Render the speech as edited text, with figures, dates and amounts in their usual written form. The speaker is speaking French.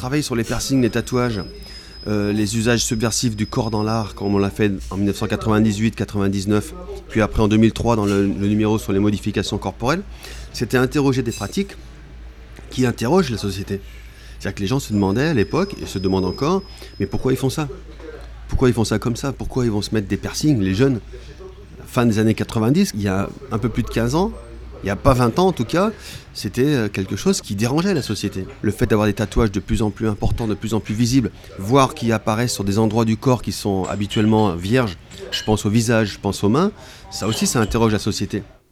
travaillé sur les piercings, les tatouages, les usages subversifs du corps dans l'art, comme on l'a fait en 1998-99, puis après en 2003 dans le numéro sur les modifications corporelles, c'était interroger des pratiques qui interrogent la société. C'est-à-dire que les gens se demandaient à l'époque, et se demandent encore, mais pourquoi ils font ça ? Pourquoi ils font ça comme ça ? Pourquoi ils vont se mettre des piercings, les jeunes ? Fin des années 90, il y a un peu plus de 15 ans, il n'y a pas 20 ans en tout cas, c'était quelque chose qui dérangeait la société. Le fait d'avoir des tatouages de plus en plus importants, de plus en plus visibles, voire qui apparaissent sur des endroits du corps qui sont habituellement vierges, je pense au visage, je pense aux mains, ça aussi ça interroge la société.